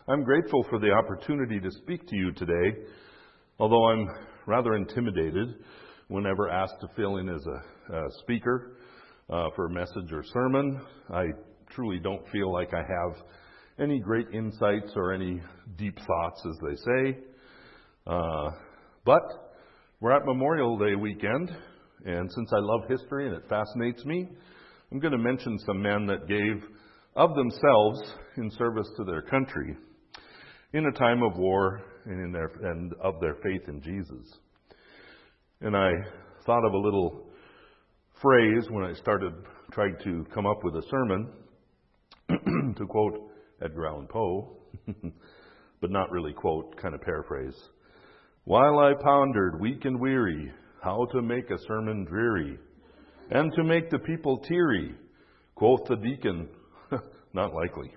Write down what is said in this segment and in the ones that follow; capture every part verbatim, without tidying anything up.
I'm grateful for the opportunity to speak to you today, although I'm rather intimidated whenever asked to fill in as a, a speaker uh, for a message or sermon. I truly don't feel like I have any great insights or any deep thoughts, as they say. Uh, but we're at Memorial Day weekend, and since I love history and it fascinates me, I'm going to mention some men that gave of themselves in service to their country in a time of war and in their and of their faith in Jesus. And I thought of a little phrase when I started trying to come up with a sermon, to quote Edgar Allan Poe, but not really quote, kind of paraphrase. While I pondered, weak and weary, how to make a sermon dreary, and to make the people teary, quoth the deacon, not likely.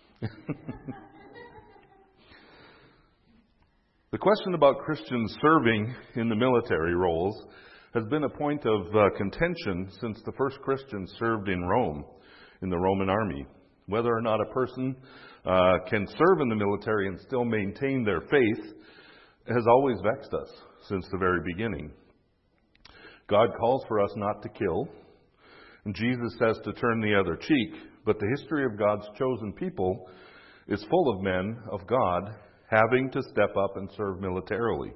The question about Christians serving in the military roles has been a point of uh, contention since the first Christians served in Rome, in the Roman army. Whether or not a person uh, can serve in the military and still maintain their faith has always vexed us since the very beginning. God calls for us not to kill, and Jesus says to turn the other cheek, but the history of God's chosen people is full of men of God having to step up and serve militarily.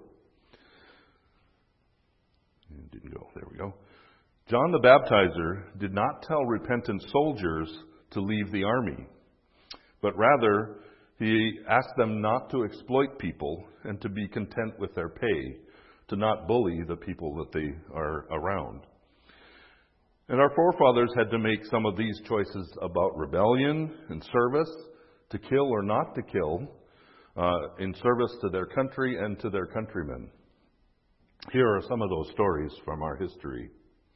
It didn't go. There we go. John the Baptizer did not tell repentant soldiers to leave the army, but rather he asked them not to exploit people and to be content with their pay, to not bully the people that they are around. And our forefathers had to make some of these choices about rebellion and service, to kill or not to kill, uh, in service to their country and to their countrymen. Here are some of those stories from our history.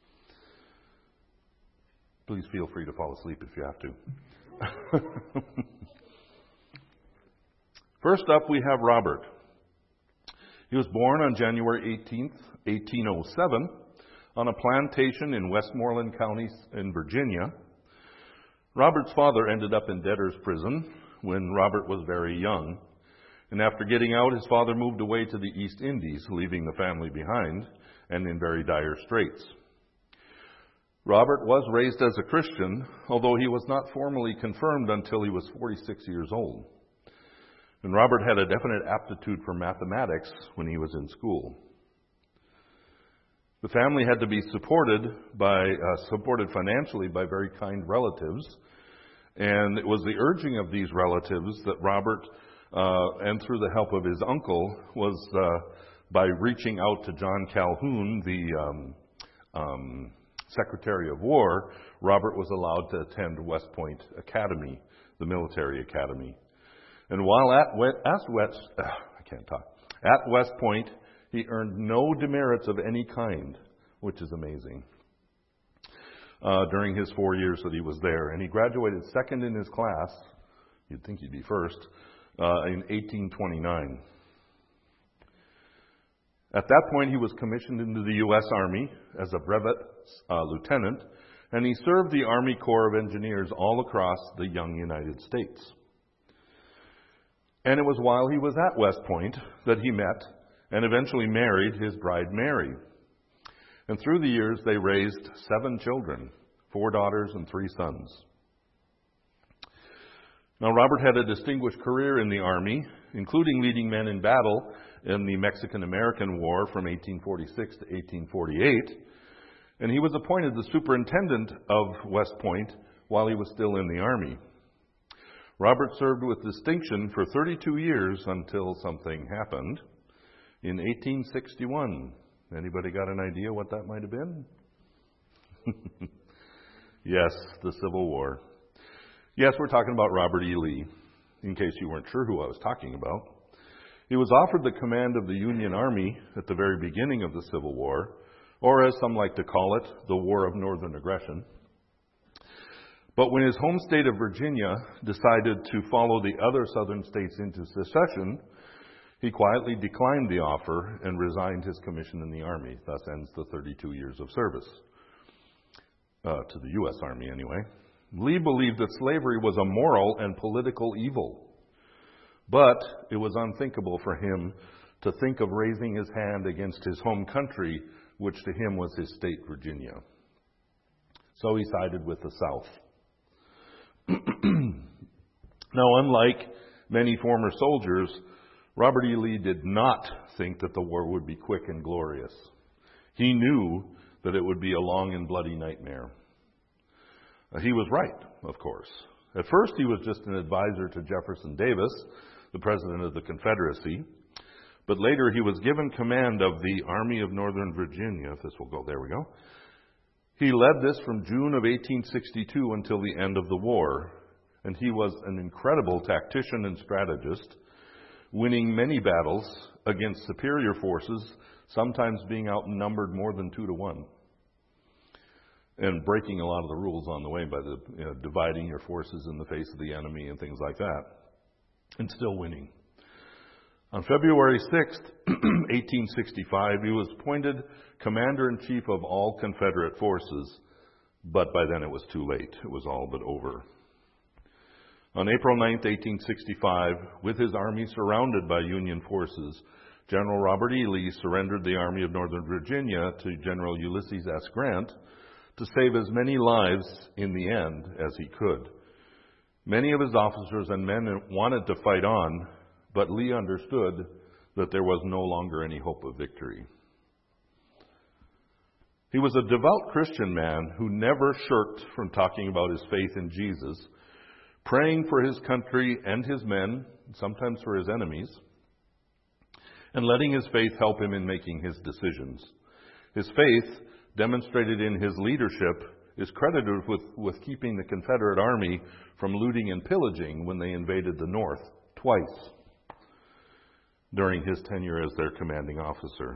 Please feel free to fall asleep if you have to. First up, we have Robert. He was born on January eighteenth, eighteen oh seven, on a plantation in Westmoreland County in Virginia. Robert's father ended up in debtor's prison when Robert was very young. And after getting out, his father moved away to the East Indies, leaving the family behind and in very dire straits. Robert was raised as a Christian, although he was not formally confirmed until he was forty-six years old. And Robert had a definite aptitude for mathematics when he was in school. The family had to be supported by uh, supported financially by very kind relatives, and it was the urging of these relatives that Robert, uh, and through the help of his uncle, was uh, by reaching out to John Calhoun, the um, um, Secretary of War, Robert was allowed to attend West Point Academy, the military academy. And while at West, West uh, I can't talk at West Point, he earned no demerits of any kind, which is amazing, uh, during his four years that he was there. And he graduated second in his class, you'd think he'd be first, uh, in eighteen twenty-nine. At that point, he was commissioned into the U S Army as a brevet uh, lieutenant, and he served the Army Corps of Engineers all across the young United States. And it was while he was at West Point that he met and eventually married his bride Mary. And through the years, they raised seven children, four daughters and three sons. Now, Robert had a distinguished career in the Army, including leading men in battle in the Mexican-American War from eighteen forty-six to eighteen forty-eight. And he was appointed the superintendent of West Point while he was still in the Army. Robert served with distinction for thirty-two years until something happened in eighteen sixty-one. Anybody got an idea what that might have been? Yes, the Civil War. Yes, we're talking about Robert E. Lee, in case you weren't sure who I was talking about. He was offered the command of the Union Army at the very beginning of the Civil War, or as some like to call it, the War of Northern Aggression. But when his home state of Virginia decided to follow the other southern states into secession, he quietly declined the offer and resigned his commission in the Army. Thus ends the thirty-two years of service, uh, to the U S Army anyway. Lee believed that slavery was a moral and political evil. But it was unthinkable for him to think of raising his hand against his home country, which to him was his state, Virginia. So he sided with the South. Now, unlike many former soldiers, Robert E. Lee did not think that the war would be quick and glorious. He knew that it would be a long and bloody nightmare. Uh, he was right, of course. At first, he was just an advisor to Jefferson Davis, the president of the Confederacy. But later, he was given command of the Army of Northern Virginia. If this will go, there we go. He led this from June of eighteen sixty-two until the end of the war. And he was an incredible tactician and strategist, winning many battles against superior forces, sometimes being outnumbered more than two to one. And breaking a lot of the rules on the way by the, you know, dividing your forces in the face of the enemy and things like that. And still winning. On February sixth, eighteen sixty-five, he was appointed Commander-in-Chief of all Confederate forces, but by then it was too late. It was all but over. On April ninth, eighteen sixty-five, with his army surrounded by Union forces, General Robert E. Lee surrendered the Army of Northern Virginia to General Ulysses S. Grant to save as many lives in the end as he could. Many of his officers and men wanted to fight on, but Lee understood that there was no longer any hope of victory. He was a devout Christian man who never shirked from talking about his faith in Jesus, praying for his country and his men, sometimes for his enemies, and letting his faith help him in making his decisions. His faith, demonstrated in his leadership, is credited with, with keeping the Confederate Army from looting and pillaging when they invaded the North twice during his tenure as their commanding officer.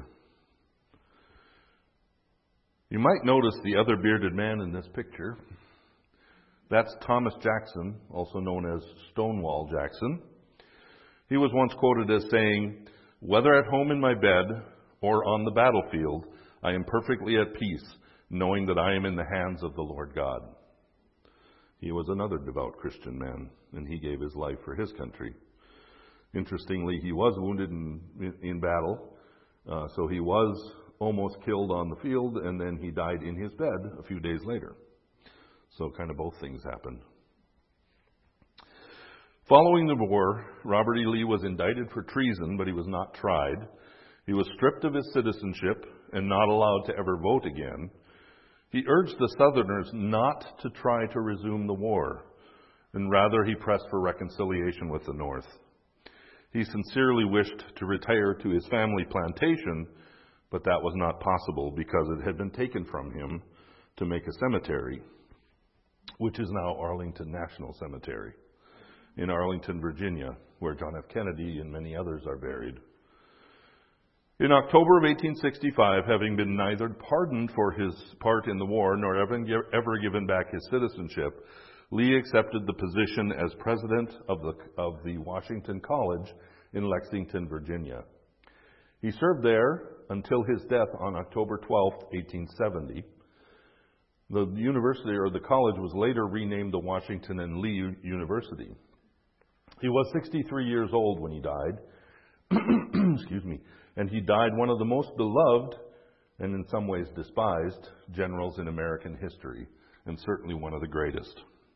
You might notice the other bearded man in this picture. That's Thomas Jackson, also known as Stonewall Jackson. He was once quoted as saying, "Whether at home in my bed or on the battlefield, I am perfectly at peace, knowing that I am in the hands of the Lord God." He was another devout Christian man, and he gave his life for his country. Interestingly, he was wounded in, in, in battle, uh, so he was almost killed on the field, and then he died in his bed a few days later. So kind of both things happened. Following the war, Robert E. Lee was indicted for treason, but he was not tried. He was stripped of his citizenship and not allowed to ever vote again. He urged the Southerners not to try to resume the war, and rather he pressed for reconciliation with the North. He sincerely wished to retire to his family plantation, but that was not possible because it had been taken from him to make a cemetery, which is now Arlington National Cemetery in Arlington, Virginia, where John F. Kennedy and many others are buried. In October of eighteen sixty-five, having been neither pardoned for his part in the war nor ever, ever given back his citizenship, Lee accepted the position as president of the, of the Washington College in Lexington, Virginia. He served there until his death on October twelfth, eighteen seventy. The university, or the college, was later renamed the Washington and Lee University. He was sixty-three years old when he died. Excuse me. And he died one of the most beloved, and in some ways despised, generals in American history, and certainly one of the greatest.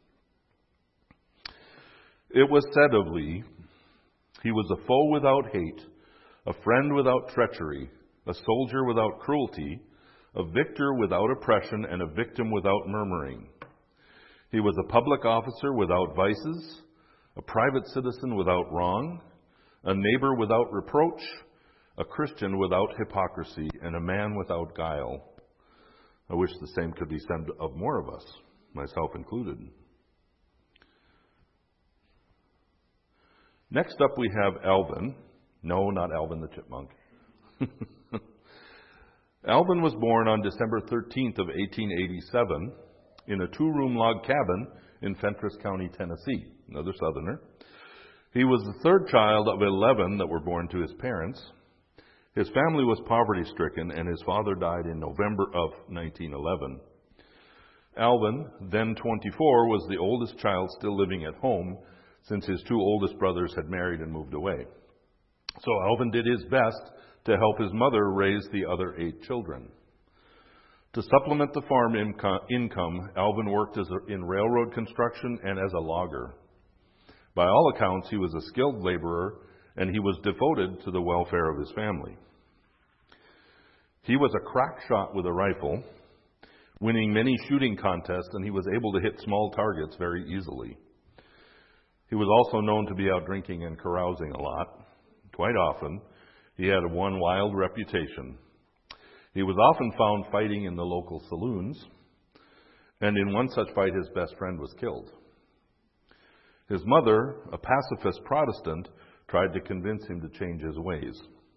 It was said of Lee, he was a foe without hate, a friend without treachery, a soldier without cruelty, a victor without oppression, and a victim without murmuring. He was a public officer without vices, a private citizen without wrong, a neighbor without reproach, a Christian without hypocrisy, and a man without guile. I wish the same could be said of more of us, myself included. Next up we have Alvin. No, not Alvin the Chipmunk. Alvin was born on December thirteenth of eighteen eighty-seven in a two-room log cabin in Fentress County, Tennessee, another Southerner. He was the third child of eleven that were born to his parents. His family was poverty-stricken, and his father died in November of nineteen eleven. Alvin, then twenty-four, was the oldest child still living at home, since his two oldest brothers had married and moved away. So Alvin did his best to help his mother raise the other eight children. To supplement the farm income, Alvin worked as a, in railroad construction and as a logger. By all accounts, he was a skilled laborer, and he was devoted to the welfare of his family. He was a crack shot with a rifle, winning many shooting contests, and he was able to hit small targets very easily. He was also known to be out drinking and carousing a lot. Quite often, he had a one wild reputation. He was often found fighting in the local saloons, and in one such fight, his best friend was killed. His mother, a pacifist Protestant, tried to convince him to change his ways.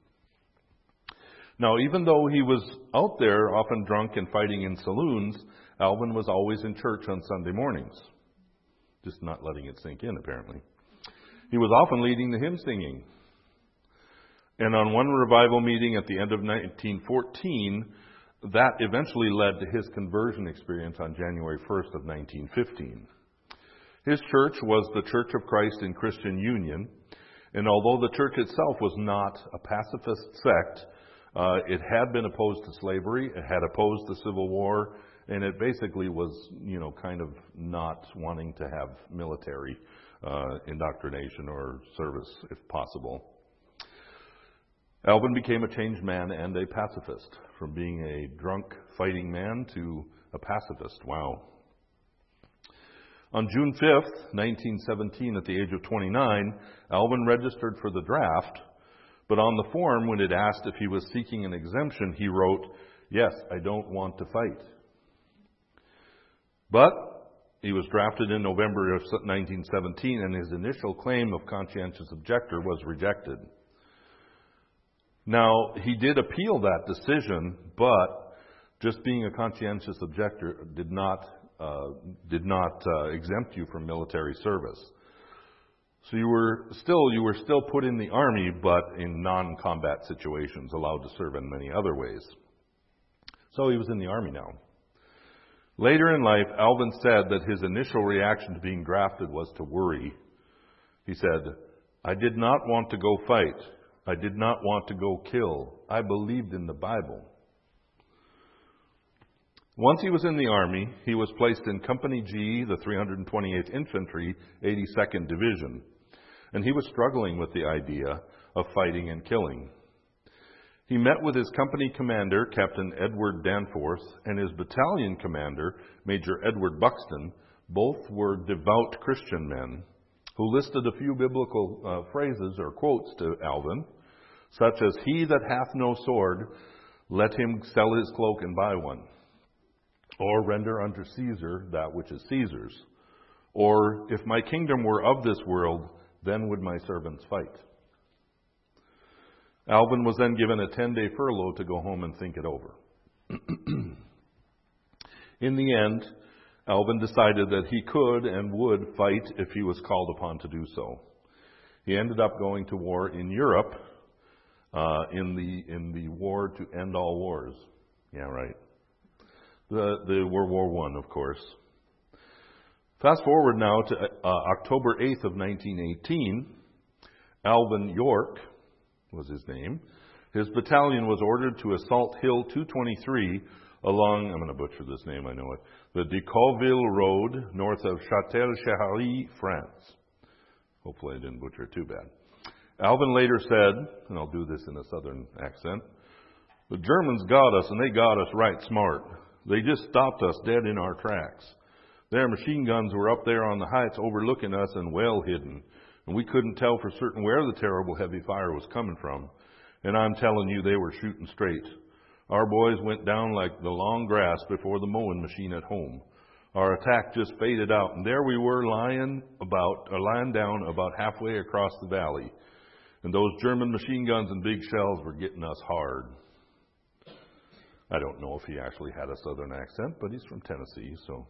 Now, even though he was out there, often drunk and fighting in saloons, Alvin was always in church on Sunday mornings. Just not letting it sink in, apparently. He was often leading the hymn singing. And on one revival meeting at the end of nineteen fourteen, that eventually led to his conversion experience on January first of nineteen fifteen. His church was the Church of Christ in Christian Union, and although the church itself was not a pacifist sect, uh, it had been opposed to slavery, it had opposed the Civil War, and it basically was, you know, kind of not wanting to have military uh, indoctrination or service, if possible. Alvin became a changed man and a pacifist, from being a drunk, fighting man to a pacifist. Wow. On June fifth, nineteen seventeen, at the age of twenty-nine, Alvin registered for the draft, but on the form, when it asked if he was seeking an exemption, he wrote, "Yes, I don't want to fight." But he was drafted in November of nineteen seventeen, and his initial claim of conscientious objector was rejected. Now, he did appeal that decision, but just being a conscientious objector did not uh, did not uh, exempt you from military service. So you were still you were still put in the army, but in non-combat situations, allowed to serve in many other ways. So he was in the army now. Later in life, Alvin said that his initial reaction to being drafted was to worry. He said, "I did not want to go fight. I did not want to go kill. I believed in the Bible." Once he was in the Army, he was placed in Company G, the three hundred twenty-eighth Infantry, eighty-second Division, and he was struggling with the idea of fighting and killing. He met with his company commander, Captain Edward Danforth, and his battalion commander, Major Edward Buxton. Both were devout Christian men who listed a few biblical uh, phrases or quotes to Alvin, such as, "He that hath no sword, let him sell his cloak and buy one," or "Render unto Caesar that which is Caesar's," or "If my kingdom were of this world, then would my servants fight." Alvin was then given a ten-day furlough to go home and think it over. In the end, Alvin decided that he could and would fight if he was called upon to do so. He ended up going to war in Europe, uh, in the in the war to end all wars. Yeah, right. The the World War One, of course. Fast forward now to uh, October eighth of nineteen eighteen. Alvin York was his name. His battalion was ordered to assault Hill two twenty-three along, I'm going to butcher this name, I know it, the Decauville Road, north of Châtel-Chehery, France. Hopefully I didn't butcher it too bad. Alvin later said, and I'll do this in a southern accent, "The Germans got us, and they got us right smart. They just stopped us dead in our tracks. Their machine guns were up there on the heights overlooking us and well hidden, and we couldn't tell for certain where the terrible heavy fire was coming from. And I'm telling you, they were shooting straight. Our boys went down like the long grass before the mowing machine at home. Our attack just faded out, and there we were lying about, or lying down about halfway across the valley. And those German machine guns and big shells were getting us hard." I don't know if he actually had a southern accent, but he's from Tennessee, so.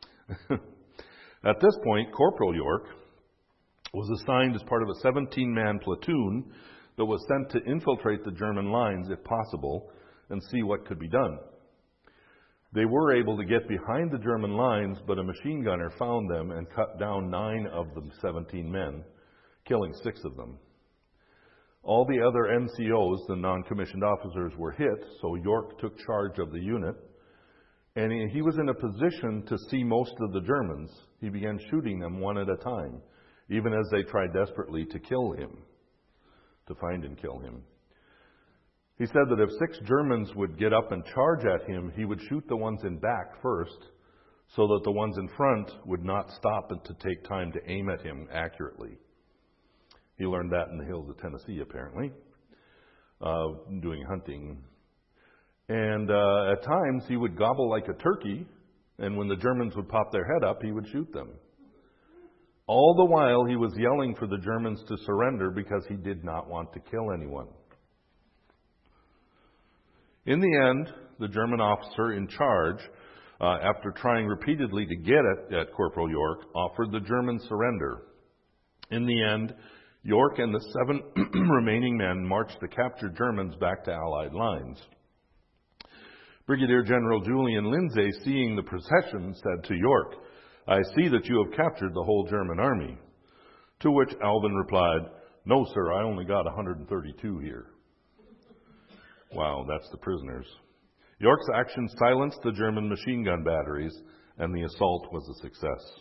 At this point, Corporal York was assigned as part of a seventeen-man platoon that was sent to infiltrate the German lines, if possible, and see what could be done. They were able to get behind the German lines, but a machine gunner found them and cut down nine of the seventeen men, killing six of them. All the other N C Os, the non-commissioned officers, were hit, so York took charge of the unit. And he was in a position to see most of the Germans. He began shooting them one at a time, even as they tried desperately to kill him, to find and kill him. He said that if six Germans would get up and charge at him, he would shoot the ones in back first, so that the ones in front would not stop and to take time to aim at him accurately. He learned that in the hills of Tennessee, apparently, uh, doing hunting. And uh, at times he would gobble like a turkey, and when the Germans would pop their head up, he would shoot them. All the while he was yelling for the Germans to surrender because he did not want to kill anyone. In the end, the German officer in charge, uh, after trying repeatedly to get at, at Corporal York, offered the German surrender. In the end, York and the seven remaining men marched the captured Germans back to Allied lines. Brigadier General Julian Lindsay, seeing the procession, said to York, "I see that you have captured the whole German army." To which Alvin replied, "No, sir, I only got one hundred thirty-two here." Wow, that's the prisoners. York's action silenced the German machine gun batteries, and the assault was a success.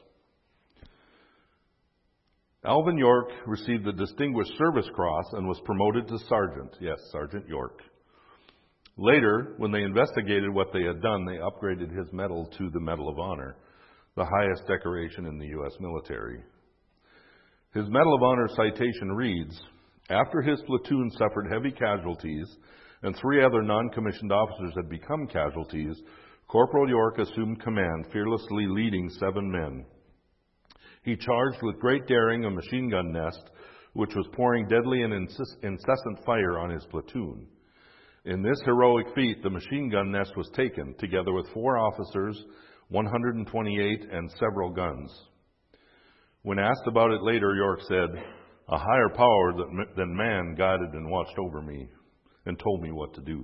Alvin York received the Distinguished Service Cross and was promoted to sergeant. Yes, Sergeant York. Later, when they investigated what they had done, they upgraded his medal to the Medal of Honor, the highest decoration in the U S military. His Medal of Honor citation reads, "After his platoon suffered heavy casualties and three other non-commissioned officers had become casualties, Corporal York assumed command, fearlessly leading seven men. He charged with great daring a machine gun nest, which was pouring deadly and incessant fire on his platoon. In this heroic feat, the machine gun nest was taken, together with four officers, one hundred twenty-eight, and several guns. When asked about it later, York said, "A higher power than man guided and watched over me and told me what to do."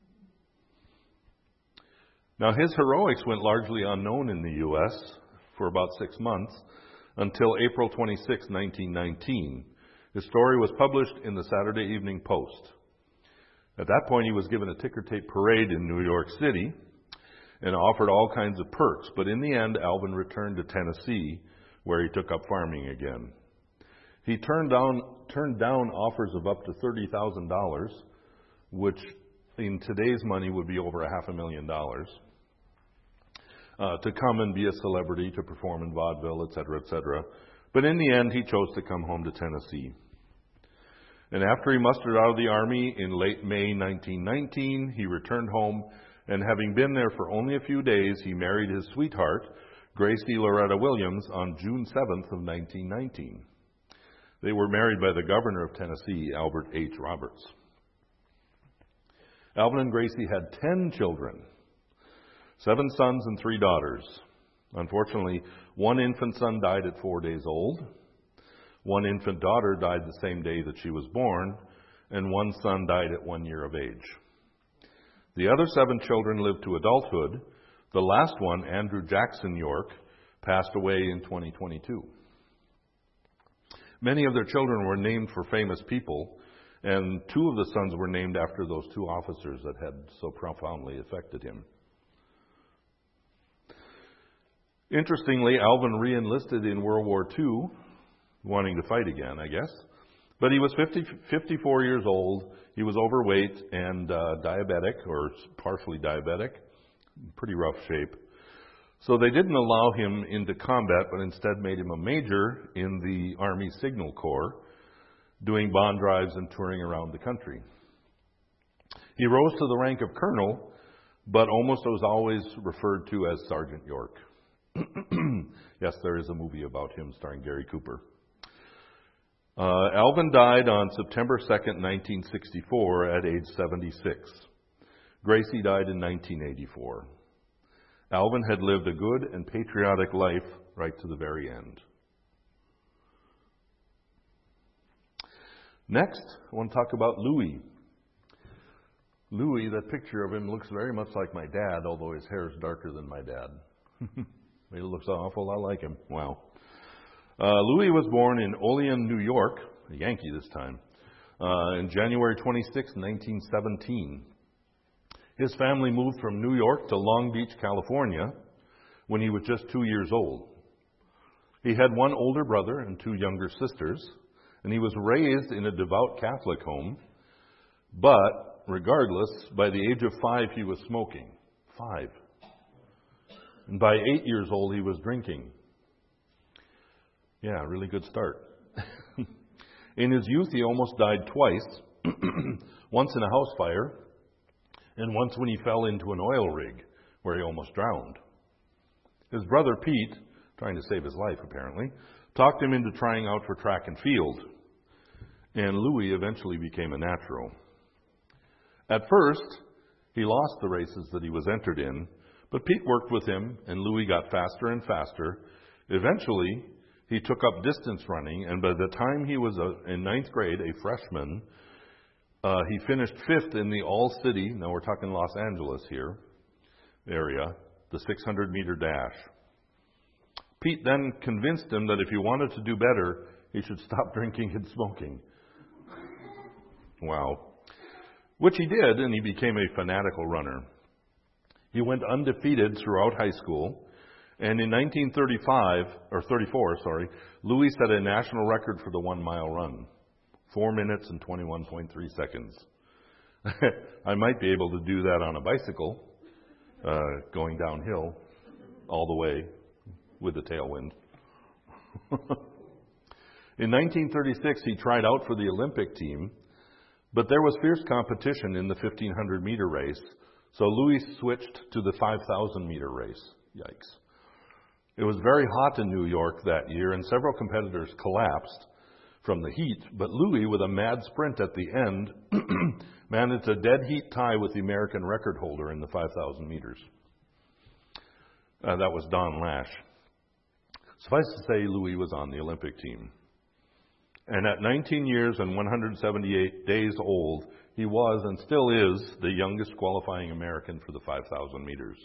Now, his heroics went largely unknown in the U S for about six months until April twenty-sixth, nineteen nineteen. His story was published in the Saturday Evening Post. At that point, he was given a ticker tape parade in New York City and offered all kinds of perks. But in the end, Alvin returned to Tennessee, where he took up farming again. He turned down, turned down offers of up to thirty thousand dollars, which in today's money would be over a half a million dollars, uh, to come and be a celebrity, to perform in vaudeville, et cetera, et cetera. But in the end, he chose to come home to Tennessee. And after he mustered out of the Army in late May nineteen nineteen, he returned home, and having been there for only a few days, he married his sweetheart, Gracie Loretta Williams, on June seventh of nineteen nineteen. They were married by the governor of Tennessee, Albert H. Roberts. Alvin and Gracie had ten children, seven sons and three daughters. Unfortunately, one infant son died at four days old. One infant daughter died the same day that she was born, and one son died at one year of age. The other seven children lived to adulthood. The last one, Andrew Jackson York, passed away in twenty twenty-two. Many of their children were named for famous people, and two of the sons were named after those two officers that had so profoundly affected him. Interestingly, Alvin re-enlisted in World War Two, wanting to fight again, I guess. But he was fifty, fifty-four years old. He was overweight and uh, diabetic, or partially diabetic, pretty rough shape. So they didn't allow him into combat, but instead made him a major in the Army Signal Corps, doing bond drives and touring around the country. He rose to the rank of colonel, but almost was always referred to as Sergeant York. Yes, there is a movie about him starring Gary Cooper. Uh, Alvin died on September second, nineteen sixty-four, at age seventy-six. Gracie died in nineteen eighty-four. Alvin had lived a good and patriotic life right to the very end. Next, I want to talk about Louis. Louis, that picture of him looks very much like my dad, although his hair is darker than my dad. He looks an awful lot like him. Wow. Uh, Louis was born in Olean, New York, a Yankee this time, uh, in January twenty-sixth, nineteen seventeen. His family moved from New York to Long Beach, California, when he was just two years old. He had one older brother and two younger sisters, and he was raised in a devout Catholic home, but regardless, by the age of five, he was smoking. Five. And by eight years old, he was drinking. Yeah, really good start. In his youth, he almost died twice, once in a house fire, and once when he fell into an oil rig, where he almost drowned. His brother Pete, trying to save his life apparently, talked him into trying out for track and field, and Louis eventually became a natural. At first, he lost the races that he was entered in, but Pete worked with him, and Louis got faster and faster. Eventually, he took up distance running, and by the time he was a, in ninth grade, a freshman, uh, he finished fifth in the all-city, now we're talking Los Angeles here, area, the six hundred meter dash. Pete then convinced him that if he wanted to do better, he should stop drinking and smoking. Wow. Which he did, and he became a fanatical runner. He went undefeated throughout high school, and in nineteen thirty-five, or thirty-four, sorry, Louis set a national record for the one-mile run, four minutes and twenty-one point three seconds. I might be able to do that on a bicycle, uh, going downhill all the way with the tailwind. In nineteen thirty-six, he tried out for the Olympic team, but there was fierce competition in the fifteen hundred meter race, so Louis switched to the five thousand meter race. Yikes. It was very hot in New York that year, and several competitors collapsed from the heat, but Louis, with a mad sprint at the end, managed a dead heat tie with the American record holder in the five thousand meters. Uh, that was Don Lash. Suffice to say, Louis was on the Olympic team. And at nineteen years and one hundred seventy-eight days old, he was and still is the youngest qualifying American for the five thousand meters.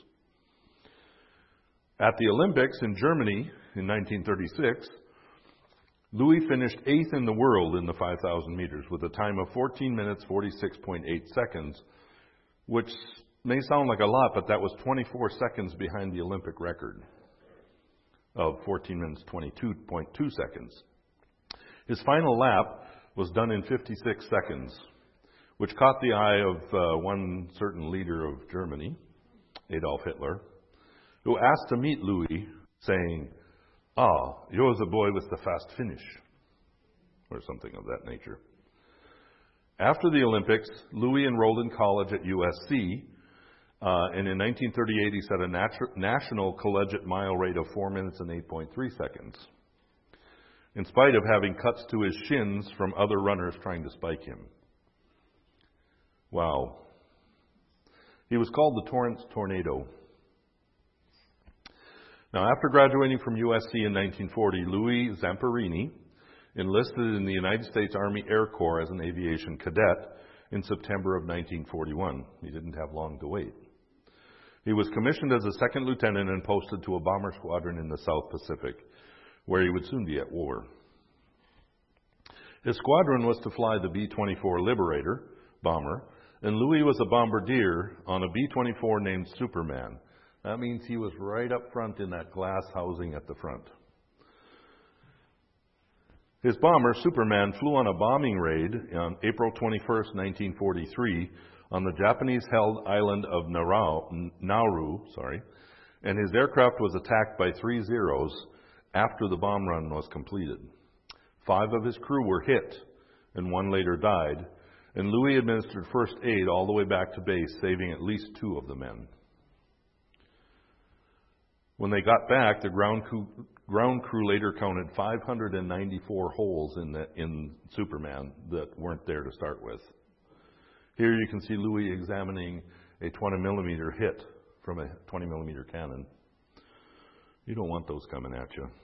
At the Olympics in Germany in nineteen thirty-six, Louis finished eighth in the world in the five thousand meters with a time of fourteen minutes, forty-six point eight seconds, which may sound like a lot, but that was twenty-four seconds behind the Olympic record of fourteen minutes, twenty-two point two seconds. His final lap was done in fifty-six seconds, which caught the eye of uh, one certain leader of Germany, Adolf Hitler, who asked to meet Louis, saying, "Ah, you're the boy with the fast finish," or something of that nature. After the Olympics, Louis enrolled in college at U S C, uh, and in nineteen thirty-eight he set a natu- national collegiate mile rate of four minutes and eight point three seconds, in spite of having cuts to his shins from other runners trying to spike him. Wow. He was called the Torrance Tornado. Now, after graduating from U S C in nineteen forty, Louis Zamperini enlisted in the United States Army Air Corps as an aviation cadet in September of nineteen forty-one. He didn't have long to wait. He was commissioned as a second lieutenant and posted to a bomber squadron in the South Pacific, where he would soon be at war. His squadron was to fly the B twenty-four Liberator bomber, and Louis was a bombardier on a B twenty-four named Superman. That means he was right up front in that glass housing at the front. His bomber, Superman, flew on a bombing raid on April twenty-first, nineteen forty-three, on the Japanese-held island of Nauru, Nauru, sorry, and his aircraft was attacked by three Zeros after the bomb run was completed. Five of his crew were hit, and one later died, and Louis administered first aid all the way back to base, saving at least two of the men. When they got back, the ground crew, ground crew later counted five hundred ninety-four holes in, the, in Superman that weren't there to start with. Here you can see Louis examining a twenty millimeter hit from a twenty millimeter cannon. You don't want those coming at you.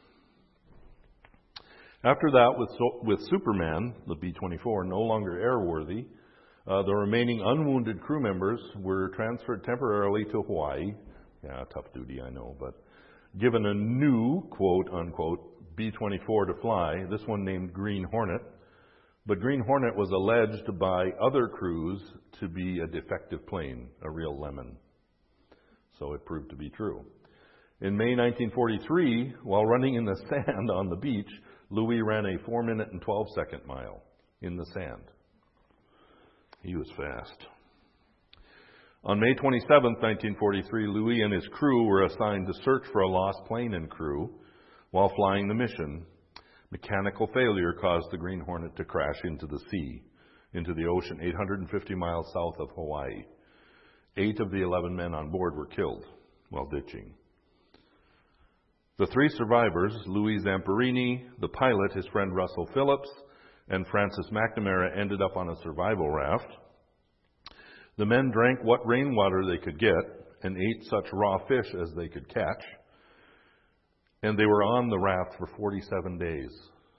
After that, with, with Superman, the B twenty-four, no longer airworthy, Uh, the remaining unwounded crew members were transferred temporarily to Hawaii. Yeah, tough duty, I know, but given a new, quote unquote, B twenty-four to fly, this one named Green Hornet. But Green Hornet was alleged by other crews to be a defective plane, a real lemon. So it proved to be true. In May nineteen forty-three, while running in the sand on the beach, Louis ran a four minute and twelve second mile in the sand. He was fast. On May twenty-seventh, nineteen forty-three, Louis and his crew were assigned to search for a lost plane and crew while flying the mission. Mechanical failure caused the Green Hornet to crash into the sea, into the ocean eight hundred fifty miles south of Hawaii. Eight of the eleven men on board were killed while ditching. The three survivors, Louis Zamperini, the pilot, his friend Russell Phillips, and Francis McNamara, ended up on a survival raft. The men drank what rainwater they could get and ate such raw fish as they could catch. And they were on the raft for forty-seven days.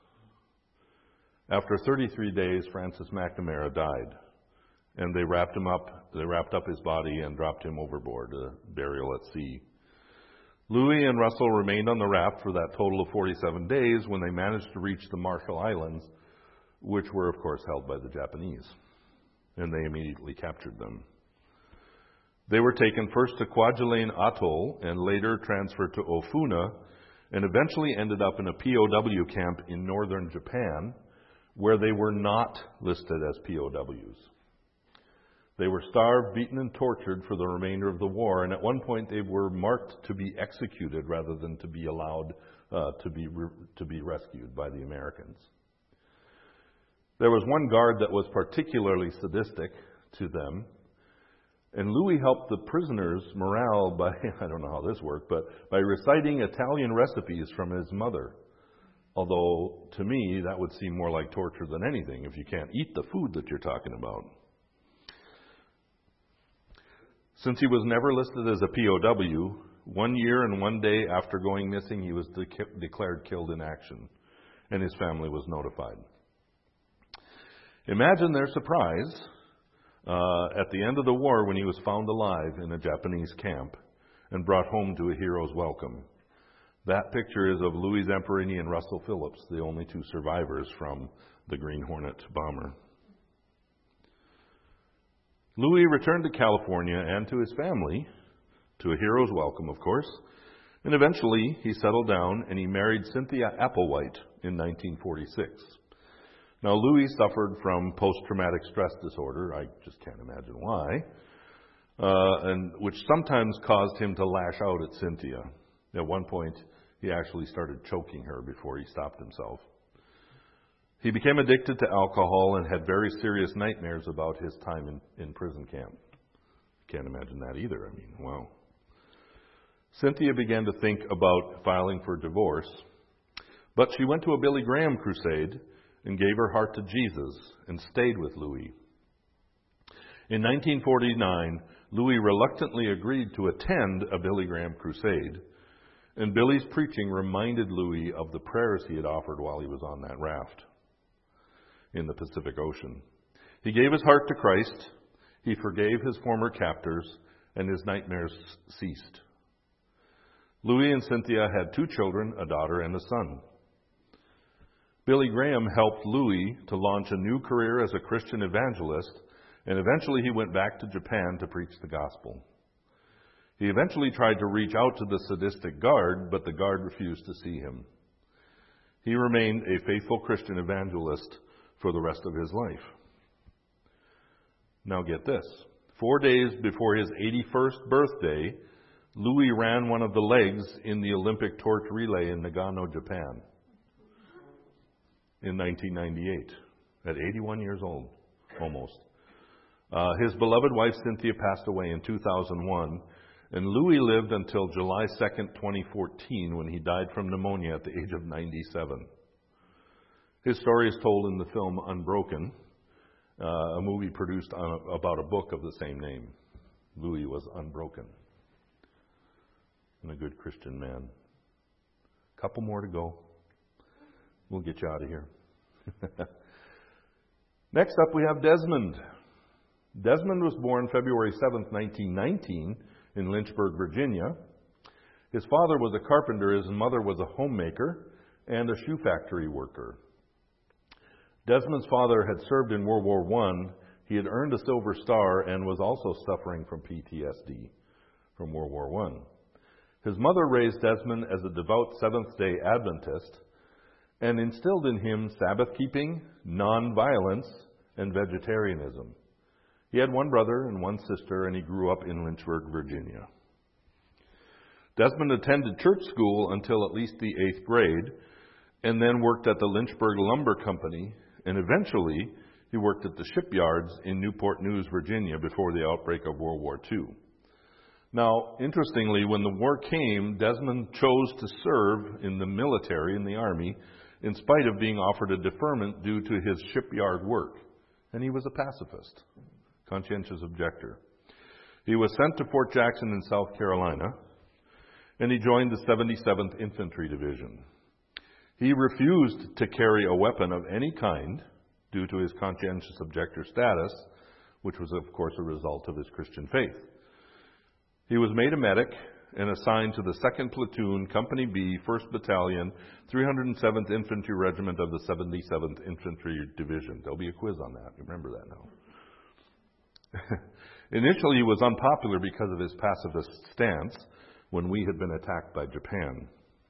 After thirty-three days, Francis McNamara died. And they wrapped him up, they wrapped up his body and dropped him overboard, a burial at sea. Louis and Russell remained on the raft for that total of forty-seven days when they managed to reach the Marshall Islands, which were, of course, held by the Japanese. And they immediately captured them. They were taken first to Kwajalein Atoll and later transferred to Ofuna, and eventually ended up in a P O W camp in northern Japan, where they were not listed as P O Ws. They were starved, beaten, and tortured for the remainder of the war, and at one point they were marked to be executed rather than to be allowed uh, to be re- to be rescued by the Americans. There was one guard that was particularly sadistic to them, and Louis helped the prisoners' morale by, I don't know how this worked, but by reciting Italian recipes from his mother. Although, to me, that would seem more like torture than anything if you can't eat the food that you're talking about. Since he was never listed as a P O W, one year and one day after going missing, he was de- declared killed in action, and his family was notified. Imagine their surprise uh, at the end of the war when he was found alive in a Japanese camp and brought home to a hero's welcome. That picture is of Louis Zamperini and Russell Phillips, the only two survivors from the Green Hornet bomber. Louis returned to California and to his family, to a hero's welcome, of course, and eventually he settled down and he married Cynthia Applewhite in nineteen forty-six. Now, Louis suffered from post-traumatic stress disorder, I just can't imagine why, uh, and which sometimes caused him to lash out at Cynthia. At one point, he actually started choking her before he stopped himself. He became addicted to alcohol and had very serious nightmares about his time in, in prison camp. Can't imagine that either. I mean, wow. Cynthia began to think about filing for divorce, but she went to a Billy Graham crusade and gave her heart to Jesus and stayed with Louis. In nineteen forty-nine, Louis reluctantly agreed to attend a Billy Graham crusade, and Billy's preaching reminded Louis of the prayers he had offered while he was on that raft in the Pacific Ocean. He gave his heart to Christ, he forgave his former captors, and his nightmares ceased. Louis and Cynthia had two children, a daughter and a son. Billy Graham helped Louis to launch a new career as a Christian evangelist, and eventually he went back to Japan to preach the gospel. He eventually tried to reach out to the sadistic guard, but the guard refused to see him. He remained a faithful Christian evangelist for the rest of his life. Now get this. Four days before his eighty-first birthday, Louis ran one of the legs in the Olympic torch relay in Nagano, Japan in nineteen ninety-eight, at eighty-one years old, almost. Uh, his beloved wife Cynthia passed away in two thousand one, and Louis lived until July second, twenty fourteen, when he died from pneumonia at the age of ninety-seven. His story is told in the film Unbroken, uh, a movie produced on a, about a book of the same name. Louis was unbroken and a good Christian man. A couple more to go. We'll get you out of here. Next up, we have Desmond. Desmond was born February seventh, nineteen nineteen, in Lynchburg, Virginia. His father was a carpenter, his mother was a homemaker, and a shoe factory worker. Desmond's father had served in World War One. He had earned a Silver Star and was also suffering from P T S D from World War One. His mother raised Desmond as a devout Seventh-day Adventist and instilled in him Sabbath-keeping, non-violence, and vegetarianism. He had one brother and one sister, and he grew up in Lynchburg, Virginia. Desmond attended church school until at least the eighth grade, and then worked at the Lynchburg Lumber Company, and eventually he worked at the shipyards in Newport News, Virginia, before the outbreak of World War Two. Now, interestingly, when the war came, Desmond chose to serve in the military, in the Army, in spite of being offered a deferment due to his shipyard work. And he was a pacifist, conscientious objector. He was sent to Fort Jackson in South Carolina, and he joined the seventy-seventh Infantry Division. He refused to carry a weapon of any kind due to his conscientious objector status, which was, of course, a result of his Christian faith. He was made a medic and assigned to the second Platoon, Company B, first Battalion, three hundred seventh Infantry Regiment of the seventy-seventh Infantry Division. There'll be a quiz on that. Remember that now. Initially, he was unpopular because of his pacifist stance when we had been attacked by Japan.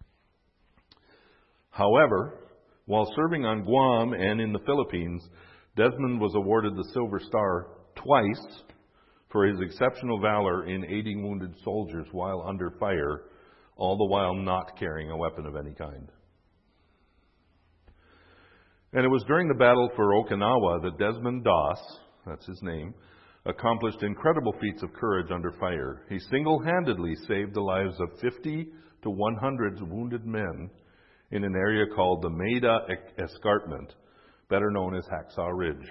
However, while serving on Guam and in the Philippines, Desmond was awarded the Silver Star twice for his exceptional valor in aiding wounded soldiers while under fire, all the while not carrying a weapon of any kind. And it was during the battle for Okinawa that Desmond Doss, that's his name, accomplished incredible feats of courage under fire. He single-handedly saved the lives of fifty to one hundred wounded men in an area called the Maida Escarpment, better known as Hacksaw Ridge.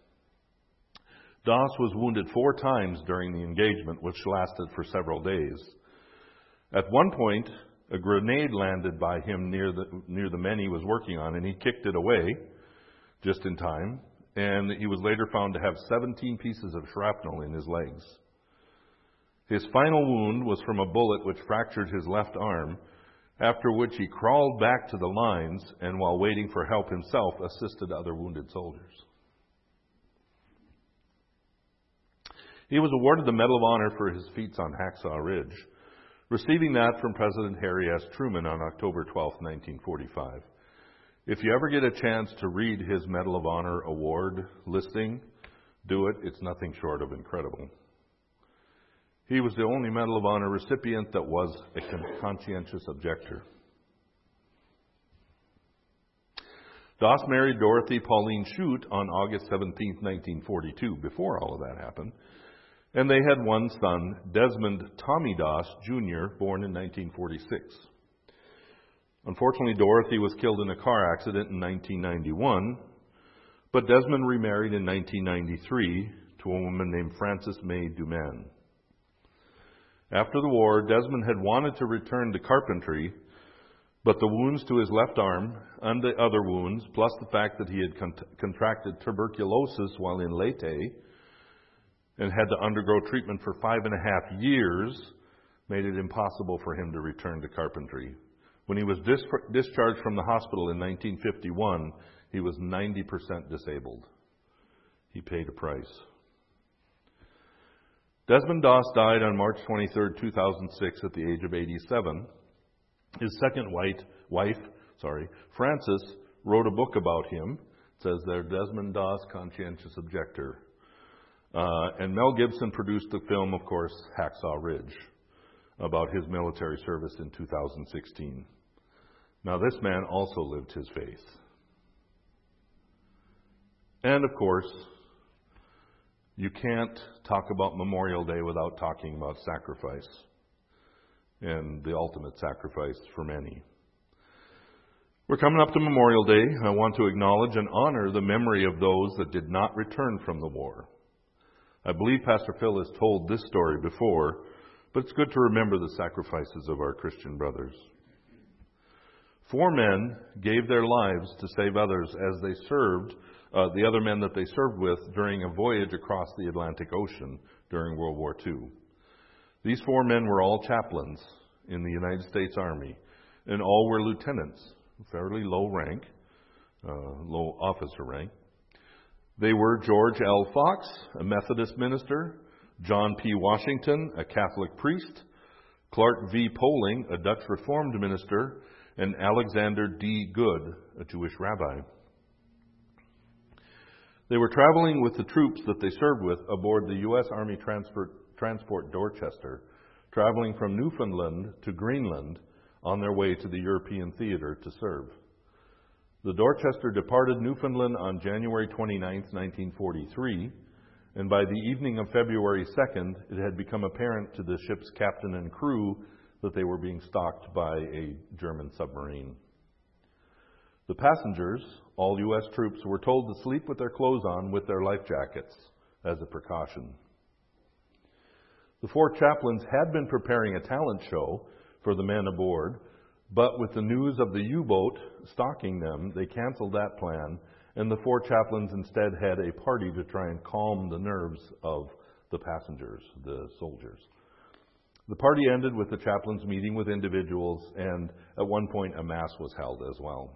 Doss was wounded four times during the engagement, which lasted for several days. At one point, a grenade landed by him near the, near the men he was working on, and he kicked it away just in time. And he was later found to have seventeen pieces of shrapnel in his legs. His final wound was from a bullet which fractured his left arm, after which he crawled back to the lines and, while waiting for help himself, assisted other wounded soldiers. He was awarded the Medal of Honor for his feats on Hacksaw Ridge, receiving that from President Harry S. Truman on October twelfth, nineteen forty-five. If you ever get a chance to read his Medal of Honor award listing, do it. It's nothing short of incredible. He was the only Medal of Honor recipient that was a conscientious objector. Doss married Dorothy Pauline Shute on August seventeenth, nineteen forty-two, before all of that happened. And they had one son, Desmond Tommy Doss, Junior, born in nineteen forty-six. Unfortunately, Dorothy was killed in a car accident in nineteen ninety-one, but Desmond remarried in nineteen ninety-three to a woman named Frances May Duman. After the war, Desmond had wanted to return to carpentry, but the wounds to his left arm and the other wounds, plus the fact that he had con- contracted tuberculosis while in Leyte and had to undergo treatment for five and a half years, made it impossible for him to return to carpentry. When he was dis- discharged from the hospital in nineteen fifty-one, he was ninety percent disabled. He paid a price. Desmond Doss died on March twenty-third, two thousand six, at the age of eighty-seven. His second wife, wife, sorry, Frances, wrote a book about him. It says there, Desmond Doss, Conscientious Objector. Uh, and Mel Gibson produced the film, of course, Hacksaw Ridge, about his military service in two thousand sixteen. Now, this man also lived his faith. And, of course, you can't talk about Memorial Day without talking about sacrifice, and the ultimate sacrifice for many. We're coming up to Memorial Day. I want to acknowledge and honor the memory of those that did not return from the war. I believe Pastor Phil has told this story before, but it's good to remember the sacrifices of our Christian brothers. Four men gave their lives to save others as they served uh, the other men that they served with during a voyage across the Atlantic Ocean during World War Two. These four men were all chaplains in the United States Army, and all were lieutenants, fairly low rank, uh, low officer rank. They were George L. Fox, a Methodist minister, John P. Washington, a Catholic priest, Clark V. Poling, a Dutch Reformed minister, and Alexander D. Good, a Jewish rabbi. They were traveling with the troops that they served with aboard the U S Army Transport, Transport Dorchester, traveling from Newfoundland to Greenland on their way to the European theater to serve. The Dorchester departed Newfoundland on January twenty-ninth, nineteen forty-three, and by the evening of February second, it had become apparent to the ship's captain and crew that they were being stalked by a German submarine. The passengers, all U S troops, were told to sleep with their clothes on with their life jackets as a precaution. The four chaplains had been preparing a talent show for the men aboard, but with the news of the U-boat stalking them, they canceled that plan, and the four chaplains instead had a party to try and calm the nerves of the passengers, the soldiers. The party ended with the chaplains meeting with individuals, and at one point a mass was held as well.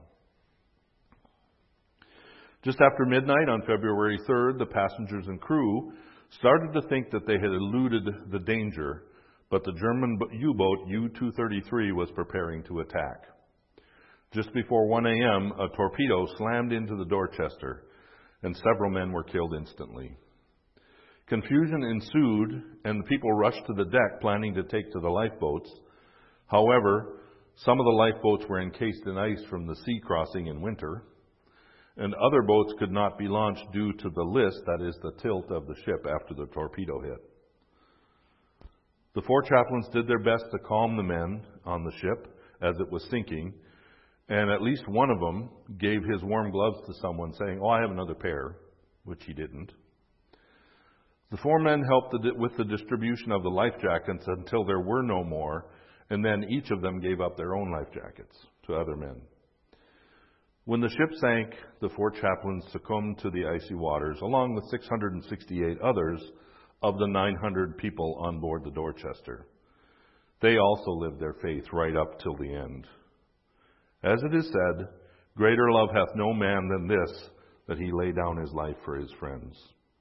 Just after midnight on February third, the passengers and crew started to think that they had eluded the danger, but the German U-boat U two thirty-three was preparing to attack. Just before one a.m., a torpedo slammed into the Dorchester, and several men were killed instantly. Confusion ensued, and the people rushed to the deck planning to take to the lifeboats. However, some of the lifeboats were encased in ice from the sea crossing in winter, and other boats could not be launched due to the list, that is, the tilt of the ship after the torpedo hit. The four chaplains did their best to calm the men on the ship as it was sinking, and at least one of them gave his warm gloves to someone, saying, "Oh, I have another pair," which he didn't. The four men helped with the distribution of the life jackets until there were no more, and then each of them gave up their own life jackets to other men. When the ship sank, the four chaplains succumbed to the icy waters, along with six hundred sixty-eight others of the nine hundred people on board the Dorchester. They also lived their faith right up till the end. As it is said, "Greater love hath no man than this, that he lay down his life for his friends."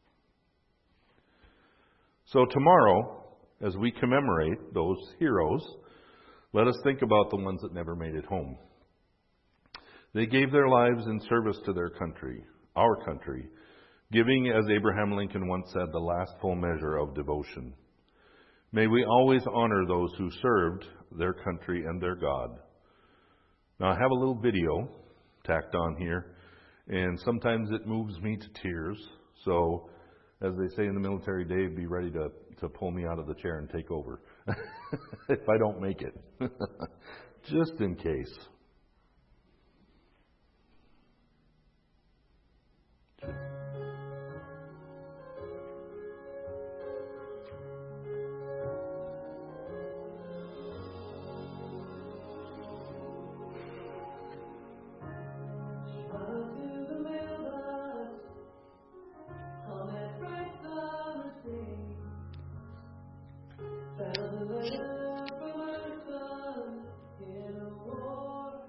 So tomorrow, as we commemorate those heroes, let us think about the ones that never made it home. They gave their lives in service to their country, our country, giving, as Abraham Lincoln once said, the last full measure of devotion. May we always honor those who served their country and their God. Now, I have a little video tacked on here, and sometimes it moves me to tears. So, as they say in the military, Dave, be ready to, to pull me out of the chair and take over if I don't make it, just in case. Found a letter from my son in a war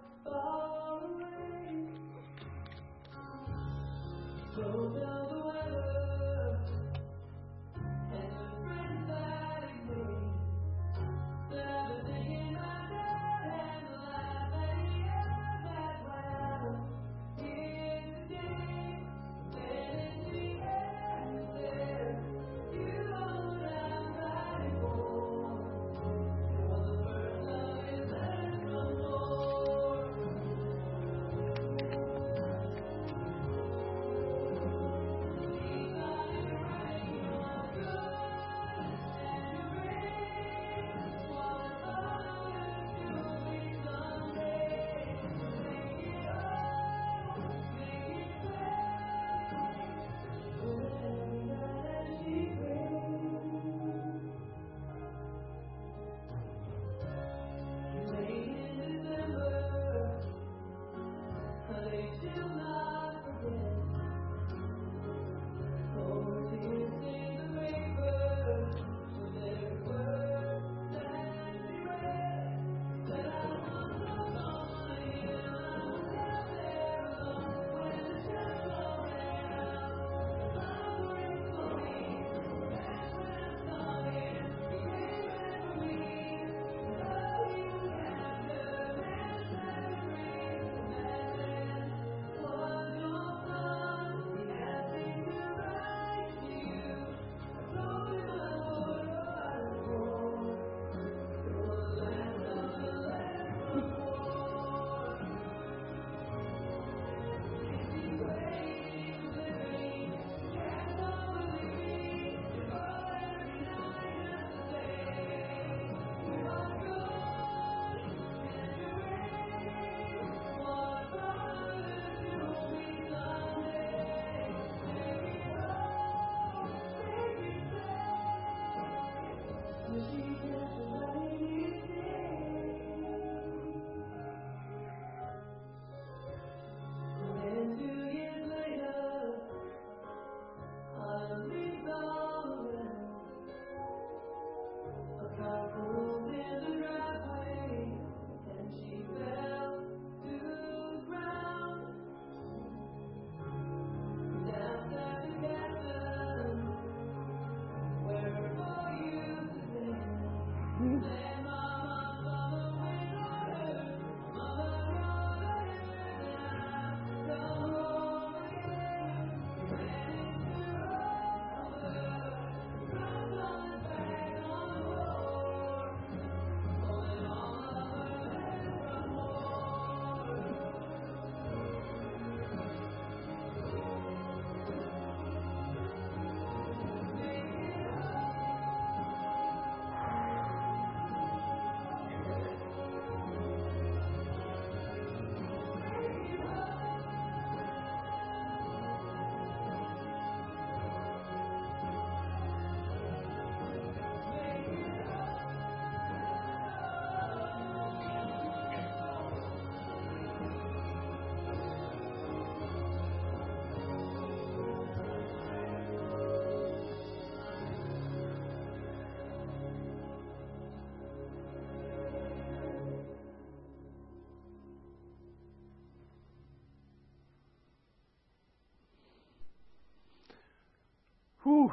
Whew.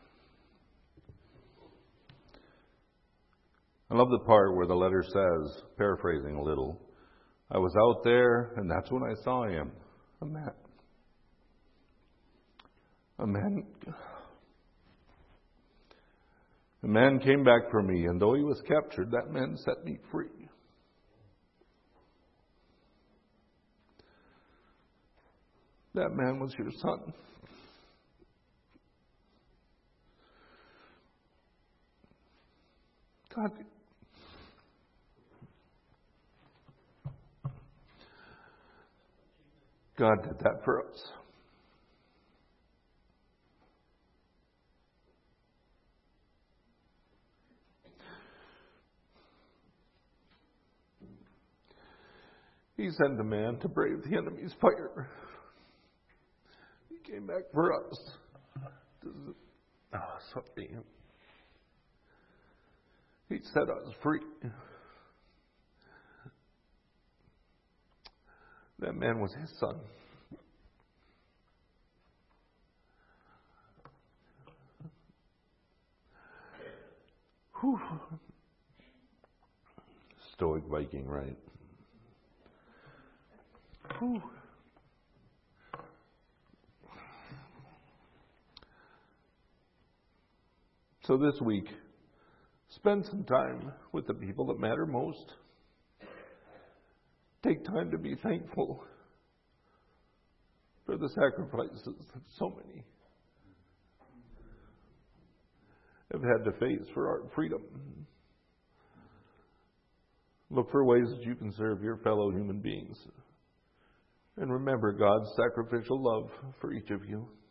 I love the part where the letter says, paraphrasing a little, I was out there and that's when I saw him. A man. A man. A man came back for me, and though he was captured, that man set me free. That man was your son. God, God did that for us. He sent a man to brave the enemy's fire. He came back for us. Oh, sorry. He set us free. That man was his son. Whew. Stoic Viking, right? Whew. So this week, spend some time with the people that matter most. Take time to be thankful for the sacrifices that so many have had to face for our freedom. Look for ways that you can serve your fellow human beings. And remember God's sacrificial love for each of you.